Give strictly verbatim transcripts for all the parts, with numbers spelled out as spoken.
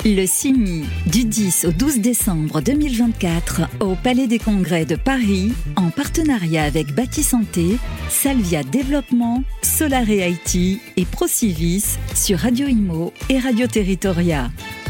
Le CIMI, du dix au douze décembre deux mille vingt-quatre, au Palais des Congrès de Paris, en partenariat avec Bâti Santé, Salvia Développement, Solare I T et Procivis sur Radio Imo et Radio Territoria.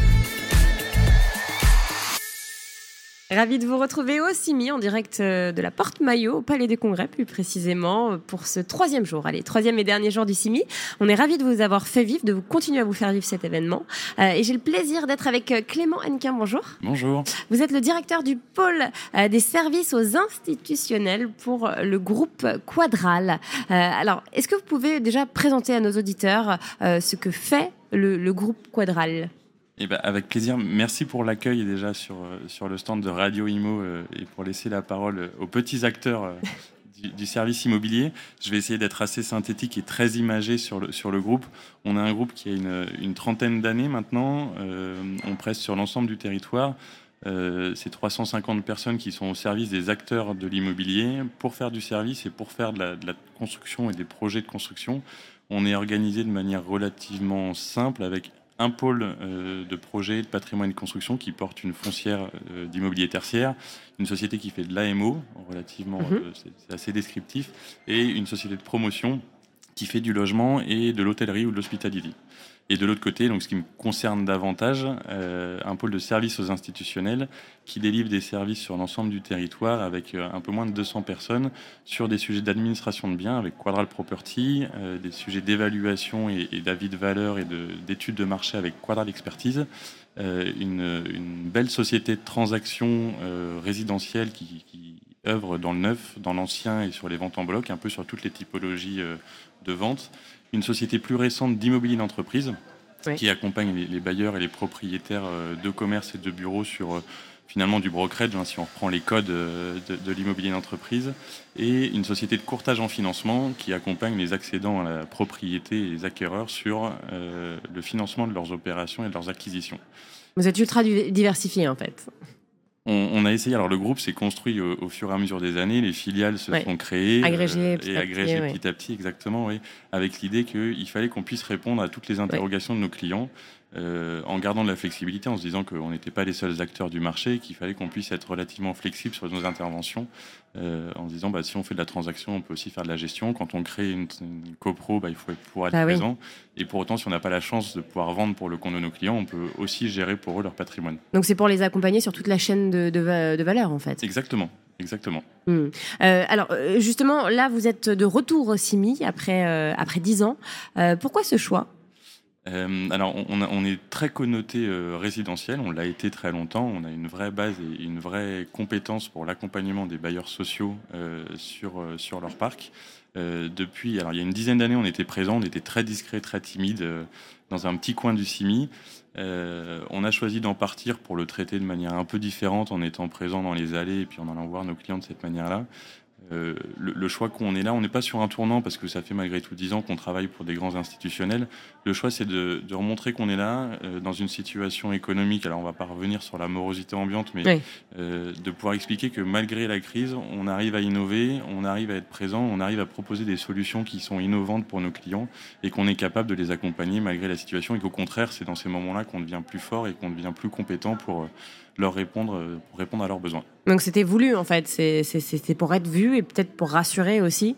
Ravi de vous retrouver au CIMI en direct de la Porte Maillot au Palais des Congrès, plus précisément pour ce troisième jour. Allez, troisième et dernier jour du CIMI. On est ravis de vous avoir fait vivre, de vous continuer à vous faire vivre cet événement. Euh, et j'ai le plaisir d'être avec Clément Hennequin. Bonjour. Bonjour. Vous êtes le directeur du pôle euh, des services aux institutionnels pour le groupe Quadral. Euh, alors, est-ce que vous pouvez déjà présenter à nos auditeurs euh, ce que fait le, le groupe Quadral ? Eh ben, avec plaisir. Merci pour l'accueil déjà sur, sur le stand de Radio Imo euh, et pour laisser la parole aux petits acteurs euh, du, du service immobilier. Je vais essayer d'être assez synthétique et très imagé sur le, sur le groupe. On a un groupe qui a une, une trentaine d'années maintenant. Euh, on presse sur l'ensemble du territoire. Euh, c'est trois cent cinquante personnes qui sont au service des acteurs de l'immobilier pour faire du service et pour faire de la, de la construction et des projets de construction. On est organisé de manière relativement simple avec un pôle euh, de projet de patrimoine et de construction qui porte une foncière euh, d'immobilier tertiaire, une société qui fait de l'A M O, relativement, mmh. euh, c'est, c'est assez descriptif, et une société de promotion qui fait du logement et de l'hôtellerie ou de l'hospitality. Et de l'autre côté, donc ce qui me concerne davantage, euh, un pôle de services aux institutionnels qui délivre des services sur l'ensemble du territoire avec euh, un peu moins de deux cents personnes sur des sujets d'administration de biens avec Quadral Property, euh, des sujets d'évaluation et, et d'avis de valeur et de, d'études de marché avec Quadral Expertise, euh, une, une belle société de transactions euh, résidentielles qui, qui œuvre dans le neuf, dans l'ancien et sur les ventes en bloc, un peu sur toutes les typologies euh, de vente. Une société plus récente d'immobilier d'entreprise oui. qui accompagne les, les bailleurs et les propriétaires euh, de commerce et de bureaux sur euh, finalement du brokerage, hein, si on reprend les codes euh, de, de l'immobilier d'entreprise, et une société de courtage en financement qui accompagne les accédants à la propriété et les acquéreurs sur euh, le financement de leurs opérations et de leurs acquisitions. Vous êtes ultra diversifié en fait. On, on a essayé, alors le groupe s'est construit au, au fur et à mesure des années, les filiales se ouais. sont créées agrégées, euh, et agrégées petit, petit à petit, exactement, oui, avec l'idée qu'il fallait qu'on puisse répondre à toutes les interrogations ouais. de nos clients euh, en gardant de la flexibilité, en se disant qu'on n'était pas les seuls acteurs du marché, qu'il fallait qu'on puisse être relativement flexible sur nos interventions, euh, en se disant bah, si on fait de la transaction, on peut aussi faire de la gestion. Quand on crée une, une copro, bah, il faut pouvoir être ah, présent. Oui. Et pour autant, si on n'a pas la chance de pouvoir vendre pour le compte de nos clients, on peut aussi gérer pour eux leur patrimoine. Donc c'est pour les accompagner sur toute la chaîne de, de, de valeur en fait. Exactement. Exactement. Mmh. Euh, alors justement, là, vous êtes de retour au CIMI après euh, après dix ans. Euh, pourquoi ce choix ? Euh, alors, on, a, on est très connoté euh, résidentiel, on l'a été très longtemps, on a une vraie base et une vraie compétence pour l'accompagnement des bailleurs sociaux euh, sur, euh, sur leur parc. Euh, depuis, alors il y a une dizaine d'années, on était présent, on était très discret, très timide, euh, dans un petit coin du CIMI. Euh, on a choisi d'en partir pour le traiter de manière un peu différente en étant présent dans les allées et puis en allant voir nos clients de cette manière-là. Euh, le, le choix qu'on est là, on n'est pas sur un tournant parce que ça fait malgré tout dix ans qu'on travaille pour des grands institutionnels. Le choix, c'est de, de remontrer qu'on est là euh, dans une situation économique. Alors, on ne va pas revenir sur la morosité ambiante, mais oui. euh, de pouvoir expliquer que malgré la crise, on arrive à innover, on arrive à être présent, on arrive à proposer des solutions qui sont innovantes pour nos clients et qu'on est capable de les accompagner malgré la situation et qu'au contraire, c'est dans ces moments-là qu'on devient plus fort et qu'on devient plus compétent pour leur répondre, pour répondre à leurs besoins. Donc c'était voulu en fait, c'est, c'est, c'était pour être vu et peut-être pour rassurer aussi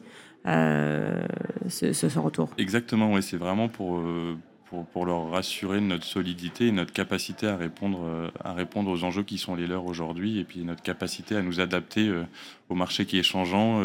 euh, ce, ce, ce retour. Exactement, oui, c'est vraiment pour, pour, pour leur rassurer notre solidité et notre capacité à répondre, à répondre aux enjeux qui sont les leurs aujourd'hui et puis notre capacité à nous adapter au marché qui est changeant,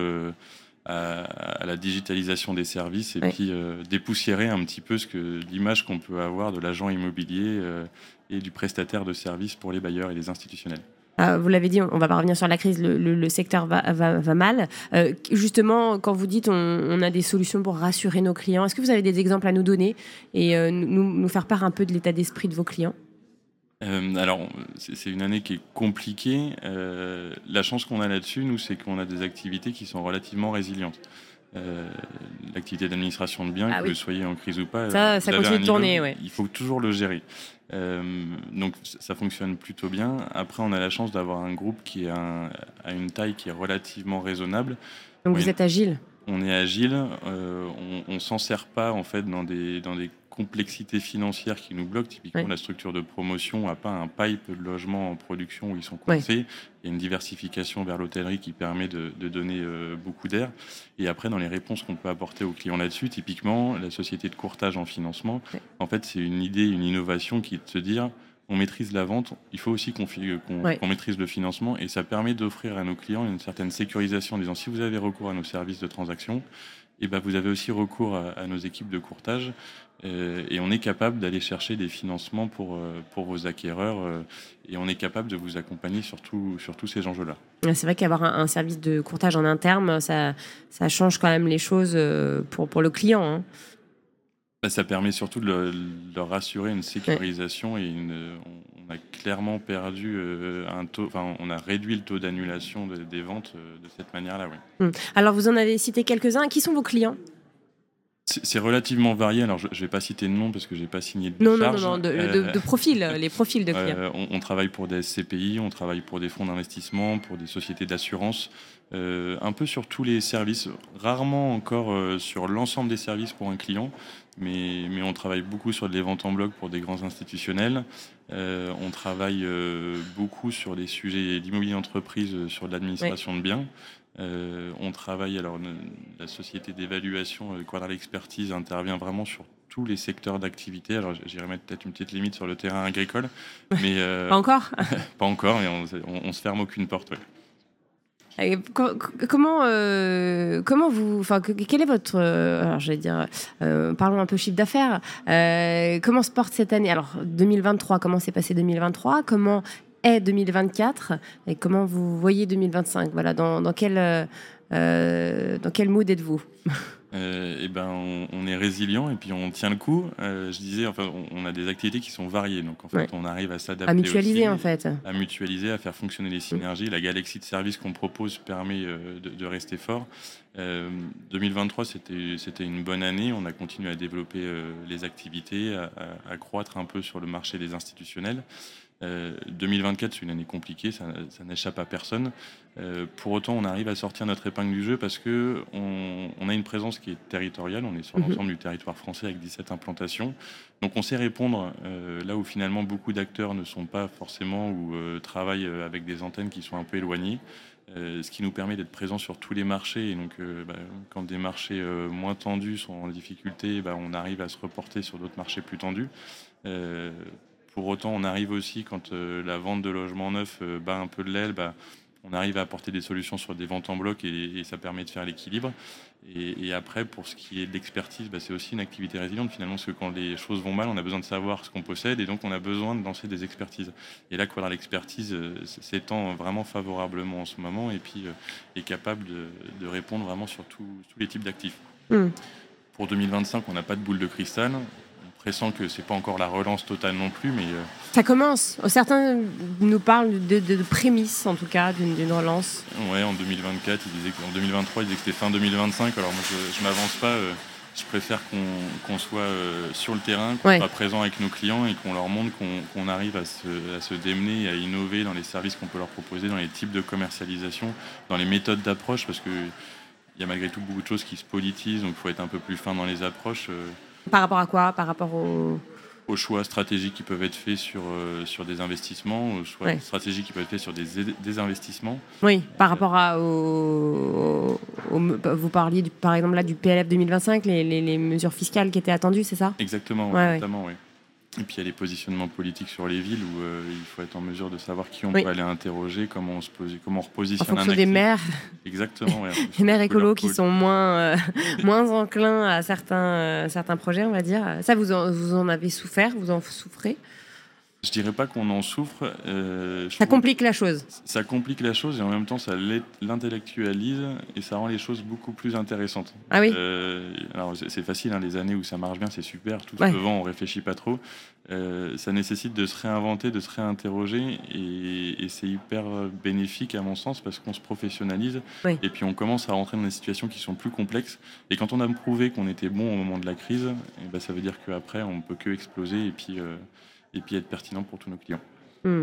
à, à la digitalisation des services et oui. puis euh, dépoussiérer un petit peu ce que, l'image qu'on peut avoir de l'agent immobilier euh, et du prestataire de services pour les bailleurs et les institutionnels. Euh, vous l'avez dit, on ne va pas revenir sur la crise, le, le, le secteur va, va, va mal. Euh, justement, quand vous dites on, on a des solutions pour rassurer nos clients, est-ce que vous avez des exemples à nous donner et euh, nous, nous faire part un peu de l'état d'esprit de vos clients ? Euh, alors, c'est, c'est une année qui est compliquée. Euh, la chance qu'on a là-dessus, nous, c'est qu'on a des activités qui sont relativement résilientes. Euh, l'activité d'administration de biens, ah que oui. vous soyez en crise ou pas, ça, ça continue de tourner. Niveau, ouais. Il faut toujours le gérer. Euh, donc ça fonctionne plutôt bien. Après, on a la chance d'avoir un groupe qui a, un, a une taille qui est relativement raisonnable. Donc oui, vous êtes agile. On est agile. Euh, on, on s'en sert pas en fait dans des dans des complexité financière qui nous bloque. Typiquement, Ouais. la structure de promotion n'a pas un pipe de logement en production où ils sont coincés. Ouais. Il y a une diversification vers l'hôtellerie qui permet de, de donner euh, beaucoup d'air. Et après, dans les réponses qu'on peut apporter aux clients là-dessus, typiquement, la société de courtage en financement, Ouais. en fait, c'est une idée, une innovation qui est de se dire, on maîtrise la vente, il faut aussi qu'on, qu'on, Ouais. qu'on maîtrise le financement, et ça permet d'offrir à nos clients une certaine sécurisation en disant, si vous avez recours à nos services de transaction, et ben vous avez aussi recours à, à nos équipes de courtage, euh, et on est capable d'aller chercher des financements pour, euh, pour vos acquéreurs, euh, et on est capable de vous accompagner sur, tout, sur tous ces enjeux-là. C'est vrai qu'avoir un, un service de courtage en interne, ça, ça change quand même les choses pour, pour le client. Hein. Ça permet surtout de leur, de leur rassurer une sécurisation, ouais. Et une, on a clairement perdu euh, un taux, enfin on a réduit le taux d'annulation de, des ventes euh, de cette manière-là. Oui. Hum. Alors vous en avez cité quelques-uns. Qui sont vos clients ? C'est, c'est relativement varié. Alors je ne vais pas citer de nom parce que je n'ai pas signé de non, charge. Non, non, non, de, euh, de, de profil, les profils de clients. Euh, on, on travaille pour des S C P I, on travaille pour des fonds d'investissement, pour des sociétés d'assurance, euh, un peu sur tous les services, rarement encore euh, sur l'ensemble des services pour un client, mais, mais on travaille beaucoup sur des ventes en bloc pour des grands institutionnels. Euh, on travaille euh, beaucoup sur les sujets d'immobilier d'entreprise, euh, sur l'administration oui. de biens. Euh, on travaille, alors la société d'évaluation euh, Quadral Expertise intervient vraiment sur tous les secteurs d'activité. Alors j'irais mettre peut-être une petite limite sur le terrain agricole, mais euh, pas encore. Pas encore, mais on, on, on se ferme aucune porte. Ouais. Et comment, euh, comment vous, enfin, quel est votre, euh, alors j'allais dire, euh, parlons un peu chiffre d'affaires. Euh, comment se porte cette année ? Alors deux mille vingt-trois, comment s'est passé deux mille vingt-trois ? Comment est deux mille vingt-quatre ? Et comment vous voyez deux mille vingt-cinq ? Voilà, dans, dans quel, euh, dans quel mood êtes-vous ? Euh, et ben, on, on est résilient et puis on tient le coup. Euh, je disais, enfin, on, on a des activités qui sont variées, donc en fait, ouais. on arrive à s'adapter, à mutualiser aussi, en fait, à mutualiser, à faire fonctionner les synergies. Mmh. La galaxie de services qu'on propose permet euh, de, de rester fort. Euh, deux mille vingt-trois, c'était, c'était une bonne année. On a continué à développer euh, les activités, à, à, à croître un peu sur le marché des institutionnels. Euh, deux mille vingt-quatre, c'est une année compliquée, ça, ça n'échappe à personne. Euh, pour autant, on arrive à sortir notre épingle du jeu parce que on, on a une présence qui est territoriale. On est sur l'ensemble mmh. du territoire français avec dix-sept implantations. Donc, on sait répondre euh, là où finalement beaucoup d'acteurs ne sont pas forcément ou euh, travaillent avec des antennes qui sont un peu éloignées. Euh, ce qui nous permet d'être présents sur tous les marchés. Et donc, euh, bah, quand des marchés euh, moins tendus sont en difficulté, bah, on arrive à se reporter sur d'autres marchés plus tendus. Euh, Pour autant, on arrive aussi, quand euh, la vente de logements neufs euh, bat un peu de l'aile, bah, on arrive à apporter des solutions sur des ventes en bloc et, et ça permet de faire l'équilibre. Et, et après, pour ce qui est de l'expertise, bah, c'est aussi une activité résiliente finalement, parce que quand les choses vont mal, on a besoin de savoir ce qu'on possède et donc on a besoin de lancer des expertises. Et là, Quadral Expertise euh, s'étend vraiment favorablement en ce moment et puis euh, est capable de, de répondre vraiment sur tout, tous les types d'actifs. Mmh. Pour deux mille vingt-cinq, on n'a pas de boule de cristal. Pressant que c'est pas encore la relance totale non plus, mais euh... ça commence. Certains nous parlent de, de, de prémices, en tout cas, d'une, d'une relance. Ouais, en deux mille vingt-quatre, ils disaient qu'en deux mille vingt-trois, ils disaient que c'était fin deux mille vingt-cinq. Alors moi, je, je m'avance pas. Euh, je préfère qu'on, qu'on soit euh, sur le terrain, qu'on ouais. soit présent avec nos clients et qu'on leur montre qu'on, qu'on arrive à se, à se démener, à innover dans les services qu'on peut leur proposer, dans les types de commercialisation, dans les méthodes d'approche, parce que il y a malgré tout beaucoup de choses qui se politisent, donc il faut être un peu plus fin dans les approches. Euh, Par rapport à quoi ? Par rapport au... aux choix stratégiques qui peuvent être faits sur, euh, sur des investissements, aux choix ouais. stratégiques qui peuvent être faits sur des, des investissements. Oui, par euh, rapport à... Au, au, vous parliez du, par exemple là du P L F deux mille vingt-cinq, les, les, les mesures fiscales qui étaient attendues, c'est ça ? Exactement, ouais, notamment, oui. Et puis il y a les positionnements politiques sur les villes où euh, il faut être en mesure de savoir qui on oui. peut aller interroger, comment on se pose, comment on repositionne en fonction un des maires. Exactement. Ouais, les maires écolos qui sont moins euh, moins enclins à certains euh, certains projets, on va dire. Ça, vous en, vous en avez souffert, vous en souffrez ? Je dirais pas qu'on en souffre. Euh, ça complique la chose. Ça complique la chose et en même temps ça l'intellectualise et ça rend les choses beaucoup plus intéressantes. Ah oui. Euh, alors c'est, c'est facile, hein, les années où ça marche bien, c'est super, tout ouais. se vend, on réfléchit pas trop. Euh, ça nécessite de se réinventer, de se réinterroger et, et c'est hyper bénéfique à mon sens parce qu'on se professionnalise oui. et puis on commence à rentrer dans des situations qui sont plus complexes. Et quand on a prouvé qu'on était bon au moment de la crise, et ben ça veut dire qu'après on peut que exploser et puis euh, et puis être pertinent pour tous nos clients. Mmh.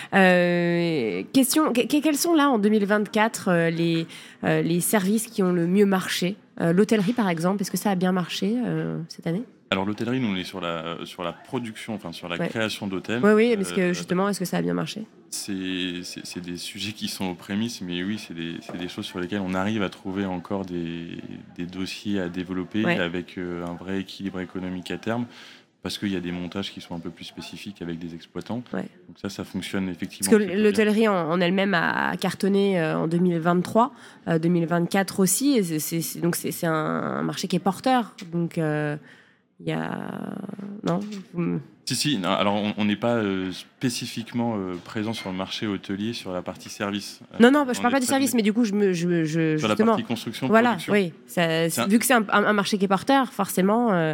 Euh, question, que, quels sont là en deux mille vingt-quatre euh, les, euh, les services qui ont le mieux marché ? euh, L'hôtellerie par exemple, est-ce que ça a bien marché euh, cette année ? Alors l'hôtellerie, nous on est sur la, sur la production, enfin sur la ouais. création d'hôtels. Oui, oui, parce que justement, est-ce que ça a bien marché ? c'est, c'est, c'est des sujets qui sont aux prémices, mais oui, c'est des, c'est des choses sur lesquelles on arrive à trouver encore des, des dossiers à développer ouais. avec euh, un vrai équilibre économique à terme. Parce qu'il y a des montages qui sont un peu plus spécifiques avec des exploitants. Ouais. Donc ça, ça fonctionne effectivement. Parce que l'hôtellerie en, en elle-même a cartonné euh, en deux mille vingt-trois, euh, deux mille vingt-quatre aussi. Et c'est, c'est, donc c'est, c'est un marché qui est porteur. Donc il euh, y a... Non Si, si. Non, alors on n'est pas euh, spécifiquement euh, présent sur le marché hôtelier, sur la partie service. Non, non, je ne parle pas du service, mais du coup, je me... Je, je, sur justement, la partie construction, voilà, production. Oui. Ça, c'est un... Vu que c'est un, un, un marché qui est porteur, forcément... Euh,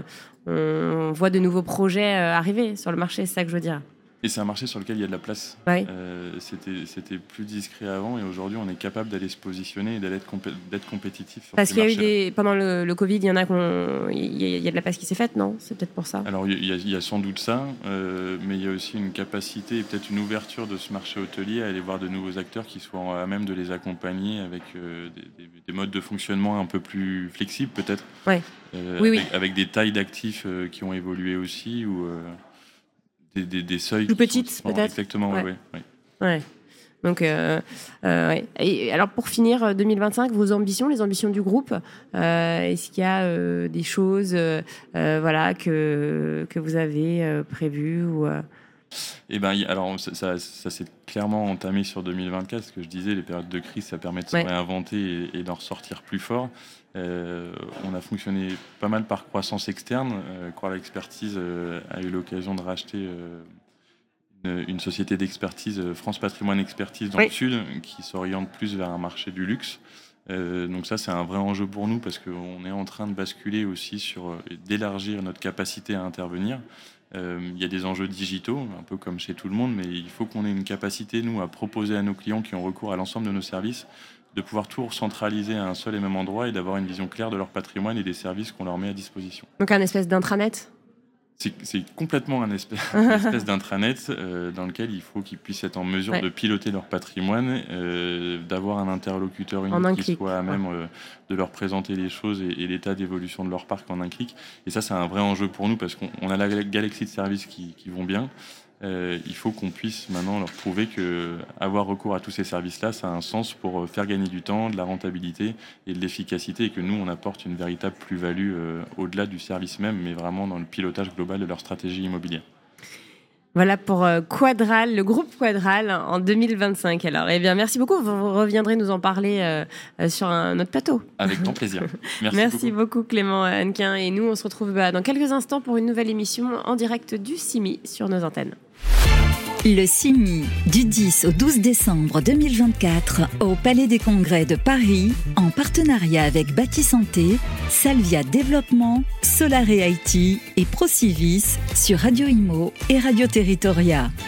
on voit de nouveaux projets arriver sur le marché, c'est ça que je veux dire. Et c'est un marché sur lequel il y a de la place. Oui. Euh, c'était, c'était plus discret avant et aujourd'hui, on est capable d'aller se positionner et d'aller être, compé- d'être compétitif. Sur Parce ces qu'il y a marchés-là. eu des... Pendant le, le Covid, il y en a qu'on... Il y a de la place qui s'est faite, non ? C'est peut-être pour ça. Alors, il y, a, il y a sans doute ça, euh, mais il y a aussi une capacité et peut-être une ouverture de ce marché hôtelier à aller voir de nouveaux acteurs qui soient à même de les accompagner avec euh, des, des, des modes de fonctionnement un peu plus flexibles, peut-être. Ouais. Euh, oui, avec, oui. avec des tailles d'actifs euh, qui ont évolué aussi ou euh, des, des, des seuils plus petites sont, peut-être. Exactement, ouais. oui. Ouais, ouais. ouais. Donc, euh, euh, ouais. Et alors pour finir deux mille vingt-cinq, vos ambitions, les ambitions du groupe, euh, est-ce qu'il y a euh, des choses, euh, voilà, que que vous avez euh, prévues ou euh... Eh ben, alors ça, ça, ça s'est clairement entamé sur deux mille vingt-quatre. Ce que je disais, les périodes de crise, ça permet de se ouais. réinventer et, et d'en ressortir plus fort. Euh, on a fonctionné pas mal par croissance externe. Euh, Coral Expertise euh, a eu l'occasion de racheter euh, une, une société d'expertise, euh, France Patrimoine Expertise dans oui. le Sud, qui s'oriente plus vers un marché du luxe. Euh, donc ça, c'est un vrai enjeu pour nous parce qu'on est en train de basculer aussi sur euh, d'élargir notre capacité à intervenir. Euh, il y a des enjeux digitaux, un peu comme chez tout le monde, mais il faut qu'on ait une capacité, nous, à proposer à nos clients qui ont recours à l'ensemble de nos services de pouvoir tout centraliser à un seul et même endroit et d'avoir une vision claire de leur patrimoine et des services qu'on leur met à disposition. Donc un espèce d'intranet ? C'est, c'est complètement un espèce, une espèce d'intranet euh, dans lequel il faut qu'ils puissent être en mesure ouais. de piloter leur patrimoine, euh, d'avoir un interlocuteur unique qui clic. soit à même euh, de leur présenter les choses et, et l'état d'évolution de leur parc en un clic. Et ça, c'est un vrai enjeu pour nous parce qu'on on a la galaxie de services qui, qui vont bien. Euh, il faut qu'on puisse maintenant leur prouver que avoir recours à tous ces services-là, ça a un sens pour faire gagner du temps, de la rentabilité et de l'efficacité, et que nous, on apporte une véritable plus-value euh, au-delà du service même, mais vraiment dans le pilotage global de leur stratégie immobilière. Voilà pour euh, Quadral, le groupe Quadral en deux mille vingt-cinq. Alors, eh bien, merci beaucoup. Vous reviendrez nous en parler euh, euh, sur un autre plateau. Avec grand plaisir. Merci, merci beaucoup. beaucoup Clément Hannequin. Et nous, on se retrouve bah, dans quelques instants pour une nouvelle émission en direct du C I M I sur nos antennes. Le C I M I, du dix au douze décembre deux mille vingt-quatre, au Palais des Congrès de Paris, en partenariat avec Bâti Santé, Salvia Développement, Solaré I T et Procivis sur Radio Imo et Radio Territoria.